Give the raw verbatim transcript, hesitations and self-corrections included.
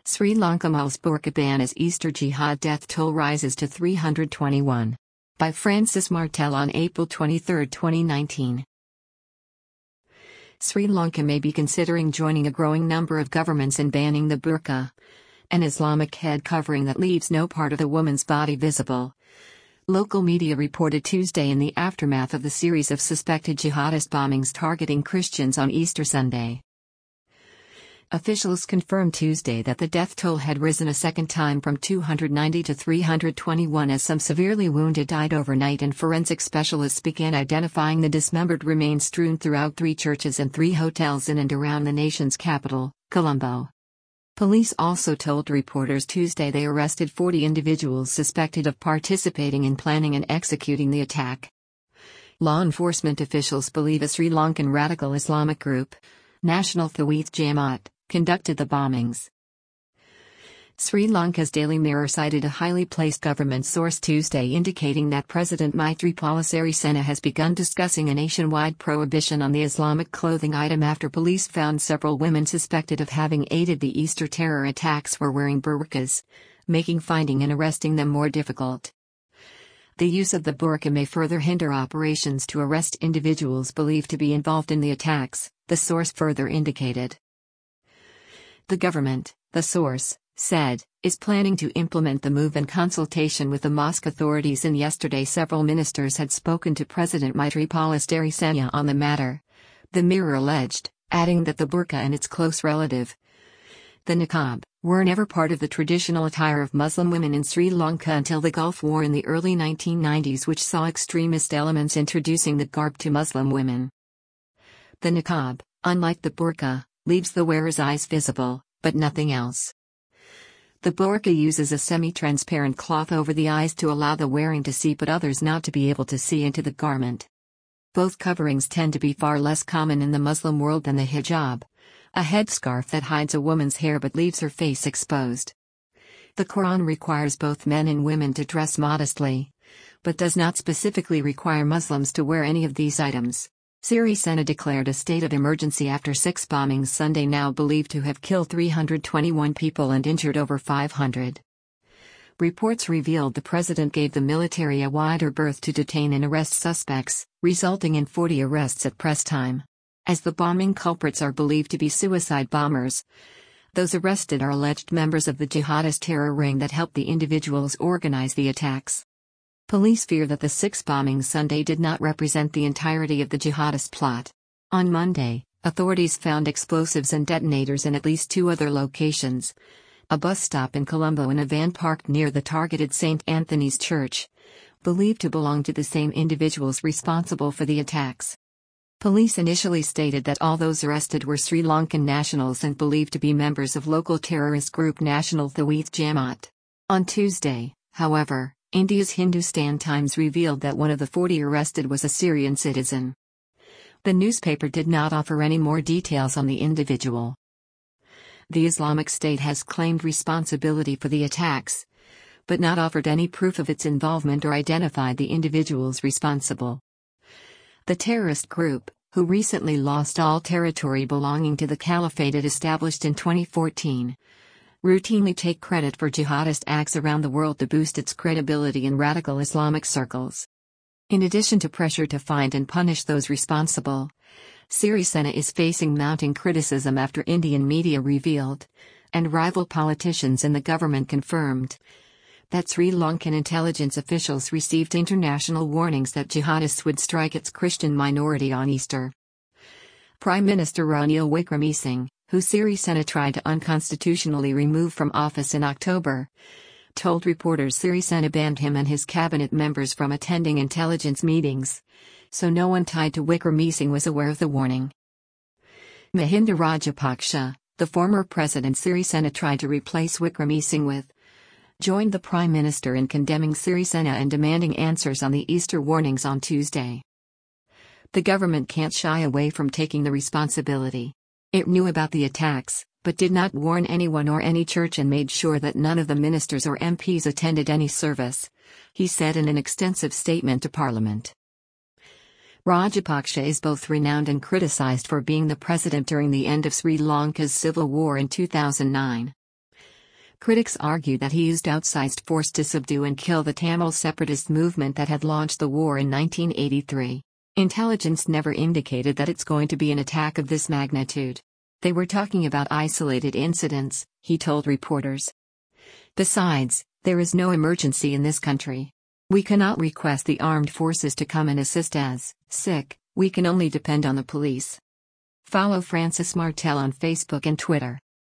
Sri Lanka mulls burqa ban as Easter jihad death toll rises to three hundred twenty-one. By Francis Martel on April twenty-third, twenty nineteen. Sri Lanka may be considering joining a growing number of governments in banning the burqa, an Islamic head covering that leaves no part of the woman's body visible. Local media reported Tuesday in the aftermath of the series of suspected jihadist bombings targeting Christians on Easter Sunday. Officials confirmed Tuesday that the death toll had risen a second time from two hundred ninety to three hundred twenty-one as some severely wounded died overnight and forensic specialists began identifying the dismembered remains strewn throughout three churches and three hotels in and around the nation's capital, Colombo. Police also told reporters Tuesday they arrested forty individuals suspected of participating in planning and executing the attack. Law enforcement officials believe a Sri Lankan radical Islamic group, National Tawhid Jamaat, conducted the bombings. Sri Lanka's Daily Mirror cited a highly placed government source Tuesday indicating that President Maithripala Sirisena has begun discussing a nationwide prohibition on the Islamic clothing item after police found several women suspected of having aided the Easter terror attacks were wearing burqas, making finding and arresting them more difficult. The use of the burqa may further hinder operations to arrest individuals believed to be involved in the attacks, the source further indicated. The government, the source, said, is planning to implement the move in consultation with the mosque authorities, and yesterday several ministers had spoken to President Maithripala Sirisena on the matter. The Mirror alleged, adding that the burqa and its close relative, the niqab, were never part of the traditional attire of Muslim women in Sri Lanka until the Gulf War in the early nineteen nineties, which saw extremist elements introducing the garb to Muslim women. The niqab, unlike the burqa, leaves the wearer's eyes visible, but nothing else. The burqa uses a semi-transparent cloth over the eyes to allow the wearing to see but others not to be able to see into the garment. Both coverings tend to be far less common in the Muslim world than the hijab, a headscarf that hides a woman's hair but leaves her face exposed. The Quran requires both men and women to dress modestly, but does not specifically require Muslims to wear any of these items. Sirisena declared a state of emergency after six bombings Sunday, now believed to have killed three hundred twenty-one people and injured over five hundred. Reports revealed the president gave the military a wider berth to detain and arrest suspects, resulting in forty arrests at press time. As the bombing culprits are believed to be suicide bombers, those arrested are alleged members of the jihadist terror ring that helped the individuals organize the attacks. Police fear that the six bombings Sunday did not represent the entirety of the jihadist plot. On Monday, authorities found explosives and detonators in at least two other locations: a bus stop in Colombo and a van parked near the targeted Saint Anthony's Church, believed to belong to the same individuals responsible for the attacks. Police initially stated that all those arrested were Sri Lankan nationals and believed to be members of local terrorist group National Tawhid Jamaat. On Tuesday, however, India's Hindustan Times revealed that one of the forty arrested was a Syrian citizen. The newspaper did not offer any more details on the individual. The Islamic State has claimed responsibility for the attacks, but not offered any proof of its involvement or identified the individuals responsible. The terrorist group, who recently lost all territory belonging to the caliphate it established in twenty fourteen, routinely take credit for jihadist acts around the world to boost its credibility in radical Islamic circles. In addition to pressure to find and punish those responsible, Sirisena is facing mounting criticism after Indian media revealed, and rival politicians in the government confirmed, that Sri Lankan intelligence officials received international warnings that jihadists would strike its Christian minority on Easter. Prime Minister Ranil Wickremesinghe, who Sirisena tried to unconstitutionally remove from office in October, told reporters Sirisena banned him and his cabinet members from attending intelligence meetings, so no one tied to Wickremesinghe was aware of the warning. Mahinda Rajapaksa, the former president Sirisena tried to replace Wickremesinghe with, joined the prime minister in condemning Sirisena and demanding answers on the Easter warnings on Tuesday. The government can't shy away from taking the responsibility. It knew about the attacks, but did not warn anyone or any church and made sure that none of the ministers or M Ps attended any service, he said in an extensive statement to Parliament. Rajapaksa is both renowned and criticized for being the president during the end of Sri Lanka's civil war in two thousand nine. Critics argue that he used outsized force to subdue and kill the Tamil separatist movement that had launched the war in nineteen eighty-three. Intelligence never indicated that it's going to be an attack of this magnitude. They were talking about isolated incidents, he told reporters. Besides, there is no emergency in this country. We cannot request the armed forces to come and assist as sick, we can only depend on the police. Follow Francis Martel on Facebook and Twitter.